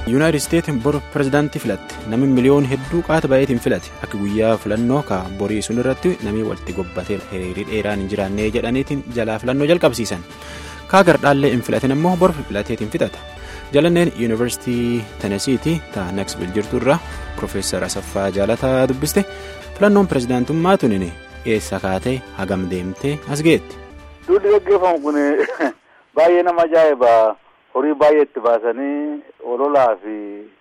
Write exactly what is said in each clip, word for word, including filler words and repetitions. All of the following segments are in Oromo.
Yuunaayitid Isteetiin bor pirezidaantii filatte namni miliyoon hedduu qaata baay'eetiin filate akka guyyaa filannoo ka borii sun irratti namni walitti gobbatee hiriirii dheeraan hin jiraannee jedhaniitiin jalaa filannoo jalqabsiisan kaagar dhaallee hin filatin ammoo bor filateetiin fixata jalanneen yuunivarsiitii Tenesiitii ta Naksville jirtu irraa Profeesar Asaffaa Jaalataa dubbiste filannoon pirezidaantummaa tunin eessa kaatee hagam deemtee as geetti. Duudhi gaggeeffamu kun baay'ee nama ajaa'iba. Horii baay'eetti baasanii ololaa fi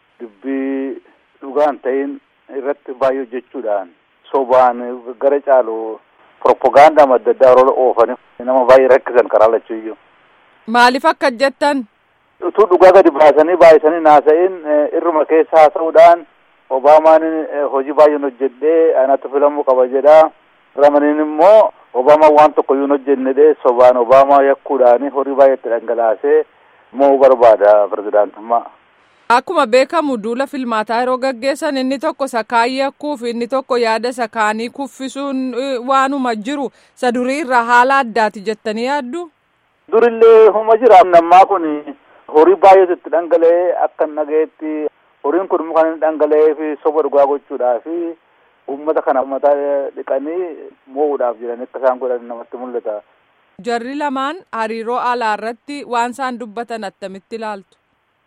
dubbii dhugaan ta'in irratti baay'ee hojjechuudhaan sobaan gara caalu propagaandaa adda addaa olola oofanii nama baay'ee rakkisan karaa lachuuyyuu. Maaliif akka jettan? Utuu dhugaa gadi baasanii baay'isanii naasa'in irruma keessa haasa'uudhaan Obaamaan hojii baay'een hojjedhee anatu filamuu qaba jedhaa. Ramaniin immoo Obaamaan waan tokko iyyuu hojjennedhee sobaan Obaamaa yakkuudhaan horii baay'eetti dhangalaasee moo barbaada pirezidaantummaa. Akkuma beekamu duula filmaataa yeroo gaggeessan inni tokko sakaayii yakkuuf inni tokko yaada sakaanii kuffisuun waanuma jiru isa durii irraa haala addaati jettanii yaaddu? Durillee huma jira nammaa kun horii baay'eetu itti dhangala'ee akka hin dhagayetti horiin kun kan hin dhangala'ee fi soba dhugaa gochuudhaa fi uummata kana uummata dhiqanii moo'uudhaaf jiran akka isaan godhan namatti mul'ata. Jarri lamaan hariiroo alaa irratti waan isaan dubbatan attamitti ilaaltu?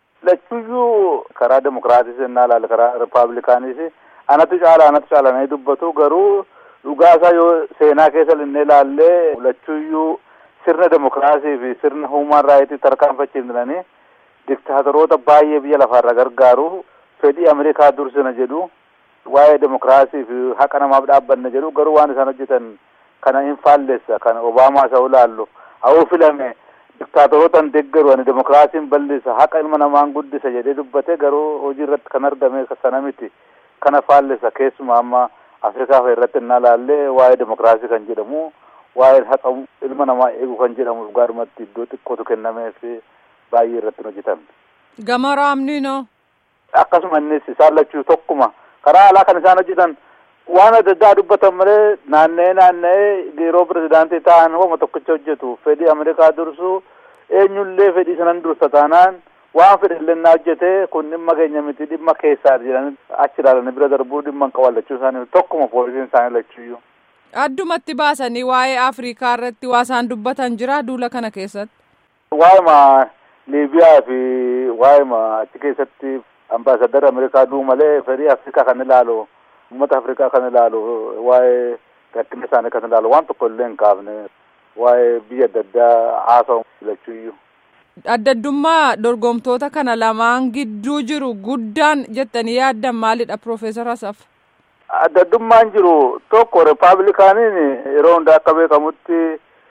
Lachuuyyuu karaa demokiraatis innaa ilaala karaa rippaabilikaanis anatu caala anatu caala na'ee dubbatu garuu dhugaasaa yoo seenaa keessa linnee ilaallee lachuuyyuu sirna demokiraasii fi sirna huumaan raayitii tarkaanfachiisanii diktaatoroota baay'ee biyya lafaarra gargaaru fedhii Ameerikaa dursina jedhu waa'ee demokiraasii fi haqa namaaf dhaabbanna jedhu garuu waan isaan hojjetan kana hin faallessa kan Obaamaa isa ulaallu hawuu filame diktaatorotaan deeggaru ani demokiraasiin bal'isa haqa ilma namaan guddisa jedhee dubbate garuu hojii irratti kan argame sana miti kana faallessa keessumaa amma Afrikaa fa'a irratti innaa laallee waa'ee demokiraasii kan jedhamu waa'ee haqa ilma namaa eegu kan jedhamu dhugaadhumatti iddoo xiqqootu kennamee fi baay'ee irratti hojjetame. Gama raamni noo? Akkasuma innis isaan lachuu tokkuma karaa alaa kan isaan hojjetan waan adda addaa dubbatan malee naanna'ee naanna'ee yeroo pirezidaantii ta'an hooma tokkicha hojjetu fedhii Ameerikaa dursu eenyullee fedhii sanan dursa taanaan waan fedhillee naa hojjetee kun dhimma keenya miti dhimma keessaa jedhanii achi ilaalanii bira darbuu dhimma hin qaballachuu isaanii tokkuma poolisiin isaanii lachuuyyuu. Addumatti baasanii waa'ee Afrikaa irratti waa isaan dubbatan jira duula kana keessatti? Waa'ima Liibiyaa fi waa'ima achi keessatti ambaasadara Ameerikaa duu malee fedhii Afrikaa kan ilaalu uummata Afrikaa kan ilaalu waa'ee rakkina isaanii kan ilaalu waan tokko illee hin kaafne waa'ee biyya adda addaa haasa'u lachuuyyuu. Adda addummaa dorgomtoota kana lamaan gidduu jiru guddaan jettanii yaaddan maalidha Profeesar Asaf? Adda addummaan jiru tokko Rippaabilikaaniin yeroo hundaa akka beekamutti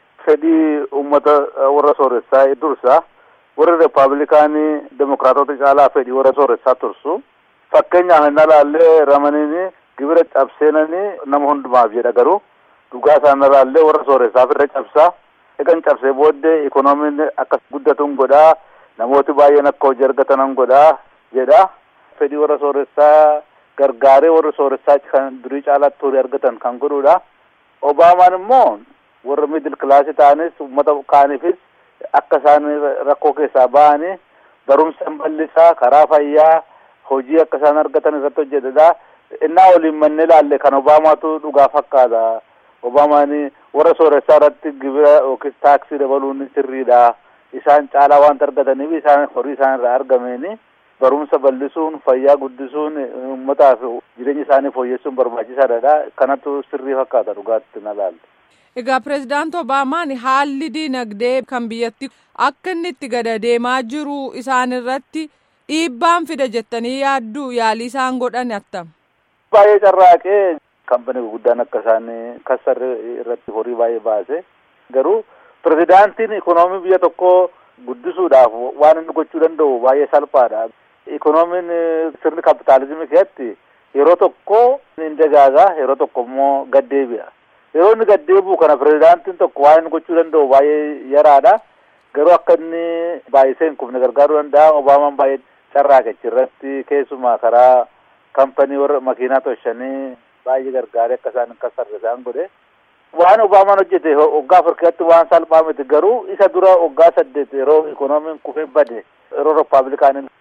fedhii uummata warra sooressaa dursa warra Rippaabilikaanii demokiraatota caalaa fedhii warra sooressaa tursu fakkeenyaaf hin ilaallee ramaniin gibira cabseenanii nama hundumaaf jedha garuu dhugaa isaan irraallee warra sooreessaaf irra cabsaa egan cabsee booddee ikoonomiin akka guddatuun godhaa namooti baay'een akka hojii argatan godhaa jedha fedhii warra sooressaa gargaaree warra sooressaa kan durii caalaatti horii argatan kan godhuudha. Obaamaan immoo warra miidil kilaasii ta'anis uummata kaaniifis akka isaan rakkoo keessaa ba'anii barumsa bal'isaa karaa fayyaa hojii akka isaan argatan irratti hojjetedha. Innaa waliin mannee ilaalle kan Obaamaatu dhugaa fakkaata. Obaamaan warra sooressaa irratti gibira yookiin taaksii dabaluun sirriidha. Isaan caalaa waan argataniif isaan horii isaan irraa argameeni barumsa bal'isuun fayyaa guddisuun uummataaf jireenya isaanii fooyyessuun barbaachisaadha. Kanatu sirrii fakkaata dhugaatti na ilaalle. Egaa pirezidaanti Obaamaan haalli diinagdee kan biyyatti akka inni itti gada deemaa jiru isaan irratti dhiibbaan fida jettanii yaaddu yaalii isaan godhan attam? Baay'ee carraaqee kaampanii guddaan akka isaan kassarre irratti horii baay'ee baase garuu pirezidaantiin ikoonoomii biyya tokkoo guddisuudhaaf waan inni gochuu danda'u baay'ee salphaadha. Ikoonomiin sirni kapitaalizimii keessatti yeroo tokko ni dagaaga yeroo tokko immoo gad deebi'a. Yeroo inni gad deebi'u kana pirezidaantiin tokko waan inni gochuu danda'u baay'ee yaraadha. Garuu akka inni baay'isee hin kufne gargaaruu danda'a. Obaamaan baay'ee carraaqe irratti keessumaa karaa kaampanii warra makiinaa toshanii baay'ee gargaaree akka isaan hin kassarre isaan godhe. Waan Obaamaan hojjete waggaa Afrikaatti waan salphaa miti garuu isa dura waggaa saddeet yeroo ikoonomiin kufee bade yeroo Rippaabilikaaniin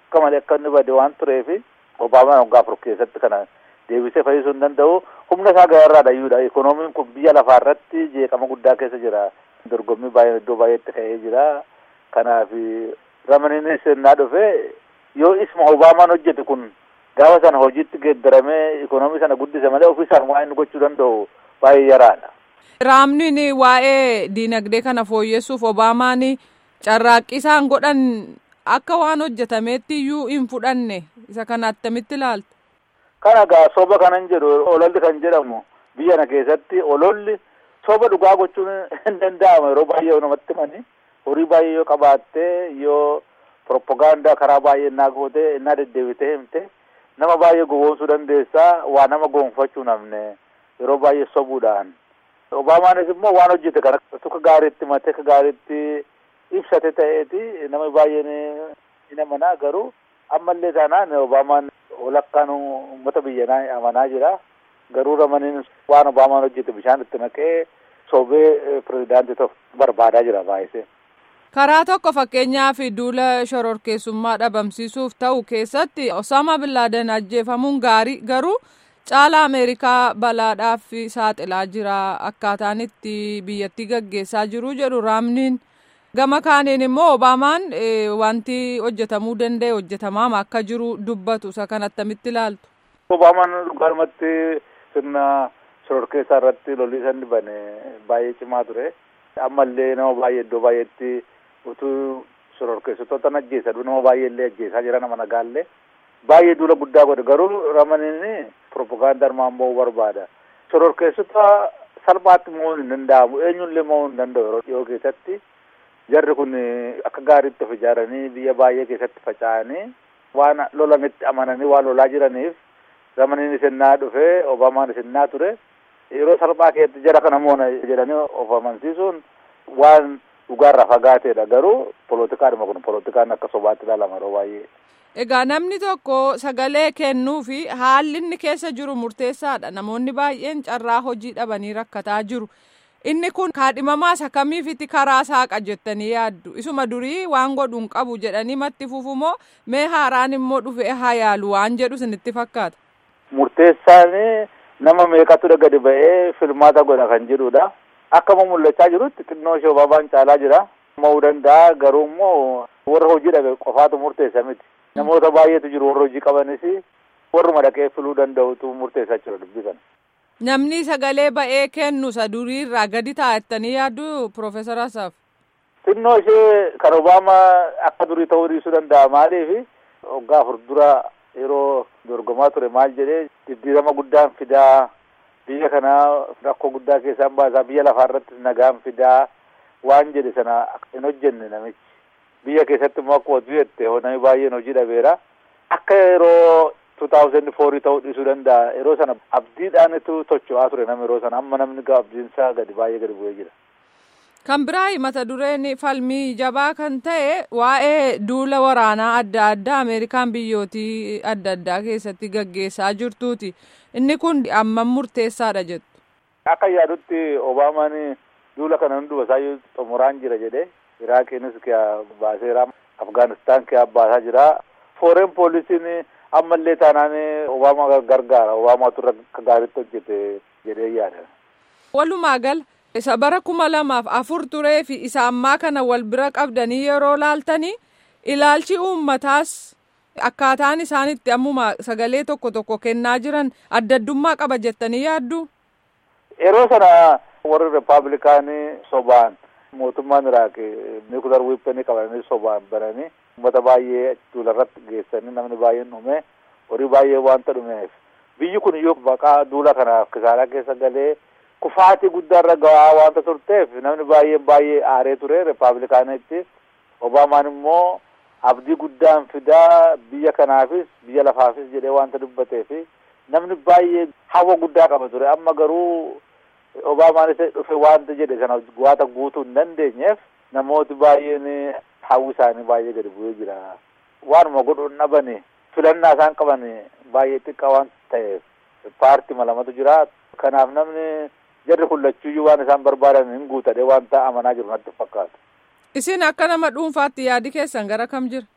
akka malee akka inni bade waan tureefi Obaamaan waggaa afur keessatti kana deebisee fayyisuu hin danda'u. Humna isaa gaharraa dhayyuudha. Ikoonomiin kun biyya lafaa irratti jeeqama guddaa keessa jira. Dorgommii baay'ee iddoo baay'eetti ka'ee jira. Kanaaf ramaniinis innaa dhufe yoo isma Obaamaan hojjete kun gaafa sana hojiitti geeddaramee ikoonomii sana guddise malee ofiisaan waa inni gochuu danda'u baay'ee yaraadha. Raamniin waa'ee diinagdee kana fooyyessuuf Obaamaan carraaqqii isaan godhan akka waan hojjetameetti iyyuu hin fudhanne isa kana attamitti ilaalta? Kana gaa soba kanan jedhu ololli kan jedhamu biyya kana keessatti ololli soba dhugaa gochuun hin danda'amu. Yeroo baay'ee namatti himani horii baay'ee yoo qabaattee yoo propagaandaa karaa baay'ee innaa gootee innaa deddeebitee himte nama baay'ee gowwoomsuu dandeessaa. Waa nama gonfachuu namne yeroo baay'ee sobuudhaan. Obaamaanis immoo waan hojjete kana akka gaariitti matee akka gaariitti ibsate ta'eeti nama baay'een hin amanaa. Garuu ammallee taanaan Obaamaan walakkaan uummata biyyanaa amanaa jira. Garuu ramaniin waan Obaamaan hojjete bishaan itti naqee sobee pirezidaantii tokko barbaadaa jira baay'isee. Karaa tokko fakkeenyaaf duula shororkeessummaa dhabamsiisuuf ta'u keessatti Osama bin Laden ajjeefamuun gaarii garuu caala Ameerikaa balaadhaaf saaxilaa jira akkaataan itti biyyattii gaggeessaa jiru jedhu Raamniin. Gama kaaniin immoo Obaamaan wanti hojjetamuu danda'e hojjetamaa akka jiru dubbatu. Isa kan attamitti ilaaltu? Obaamaan dhugaarumatti sirna shororkeessaa irratti lolli isaan dibane baay'ee cimaa ture. Ammallee nama baay'ee iddoo baay'eetti utuu shororkeessitoota ajjeesaa nama baay'ee illee ajjeesaa jira nama nagaallee. Baay'ee duula guddaa godhe. Garuu ramaniin propagaandaa armaan ba'uu barbaada. Shororkeessota salphaatti mo'uun hin danda'amu. Eenyullee mo'uu hin danda'u yeroo dhiyoo keessatti. Jarri kun akka gaariitti of ijaaranii biyya baay'ee keessatti faca'anii waan lolanitti amananii waan lolaa jiraniif ramaniin innaa dhufe Obaamaan innaa ture. Yeroo salphaa keessatti jara kana moona jedhanii of amansiisuun waan dhugaarraa fagaateedha. Garuu poolotikaadhuma kun poolotikaan akka sobaatti ilaalama yeroo baay'ee. Egaa namni tokko sagalee kennuu fi haalli inni keessa jiru murteessaadha. Namoonni baay'een carraa hojii dhabanii rakkataa jiru. Inni kun kaadhimamaa isa kamiifiti karaa saaqa jettanii yaaddu? Isuma durii waan godhu hin qabu jedhanii matti fufumoo mee haaraan immoo dhufe haa yaalu waan jedhu isinitti fakkaata? Murteessaan nama meeqatu gadi ba'ee filmaata godha kan jedhudha. Akkuma mul'achaa jirutti xinnoo ishee Obaamaan caalaa jira. Mo'uu danda'a garuu immoo warra hojii dhabe qofaatu murteessa miti. Namoota baay'eetu jiru warra hojii qabanis warruma dhaqee filuu danda'utu murteessaa jira dubbii kana. Namni sagalee ba'ee kennu isa durii irraa gadi taa'attanii yaaddu Profeesar Asaaf? Xinnoo ishee kan Obaamaa akka durii ta'uu dhiisuu danda'a. Maaliif waggaa afur dura yeroo dorgomaa ture maal jedhee jijjiirama guddaan fidaa biyya kanaa rakkoo guddaa keessaan baasaa biyya lafaa irratti nagaan fidaa waan jedhe sana hin hojjenne namichi. Biyya keessatti immoo akkuma jette namni baay'een hojii dhabeera. Akka yeroo two thousand four ta'uu dhiisuu danda'a. Yeroo sana abdiidhaanitu socho'aa ture nama yeroo sana amma namni abdiinsaa gadi baay'ee gadi bu'ee jira. Kan biraa mata dureen falmii jabaa kan ta'e waa'ee duula waraanaa adda addaa Ameerikaan biyyootii adda addaa keessatti gaggeessaa jirtuuti. Inni kun ammam murteessaadha jettu? Akka yaadutti Obaamaan duula kana hunduma isaayyuu xumuraan jira jedhee Iraaqiinis kee baaseera, Afgaanistaan kee baasaa jira. Foreign poolisiin ammallee taanaan Obaamaa gargaara. Obaamaatu akka gaariitti hojjete jedhee yaada. Walumaa gala isa bara kuma lamaaf afur turee fi isa ammaa kana wal bira qabdanii yeroo laaltanii ilaalchi uummataas akkaataan isaanitti ammuma sagalee tokko tokko kennaa jiran addaddummaa qaba jettanii yaaddu? Yeroo sana warri Rippaabilikaanii sobaan mootummaan Iraaq niikular wiippenii qabanii sobaan bananii uummata baay'ee duularratti geessanii namni baay'een dhume horii baay'ee waanta dhumeef biyyi kun iyyuu baqaa duula kanaaf kisaaraa keessa galee kufaatii guddaarra ga'aa waanta turteef namni baay'een baay'ee aaree ture Rippaabilikaanitti. Obaamaan immoo abdii guddaan fidaa biyya kanaafis biyya lafaafis jedhee waanta dubbateef namni baay'ee hawwa guddaa qaba ture. Amma garuu Obaamaan isa dhufe waanta jedhe sana waanta guutuu hin dandeenyeef namooti baay'een hawwi isaanii baay'ee gadi bu'ee jira. Waanuma godhuun dhabane filannaa isaan qaban baay'ee xiqqaa waan ta'eef paartii lamatu jira. Kanaaf namni jarri kullachuuyyuu waan isaan barbaadan hin guutadhe waan ta'a amanaa jiru natti fakkaata. Isin akka nama dhuunfaatti yaadi keessan gara kam jira?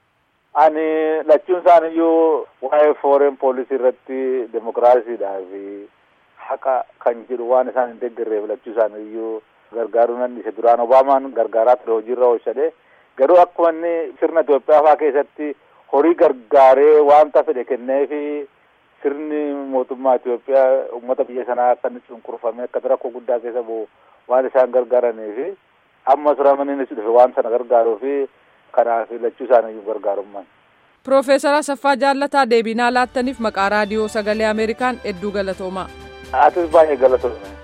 Ani lachuun isaaniyyuu waa'ee foreign policy irratti demokiraasiidhaa fi haqa kan jedhu waan isaan hin deeggarreef lachuu isaaniyyuu gargaaruu nan dhiise. Duraan Obaamaan gargaaraa ture hojiirra oolchadhe. Garuu akkuma inni sirna Itoophiyaa fa'aa keessatti horii gargaaree wanta fedhe kennee fi sirni mootummaa Itoophiyaa uummata biyya sanaa akka inni cunqurfamee akka rakkoo guddaa keessa bu'u waan isaan gargaaranii fi amma Ramaniin itti dhufe waan sana gargaaruu fi kanaaf lachuu isaaniyyuu gargaarummaan. Piroofeesar Asaffaa Jaallataa deebinaa laattaniif maqaa raadiyoo sagalee Ameerikaan hedduu galatoomaa. Atis baay'ee galatoome.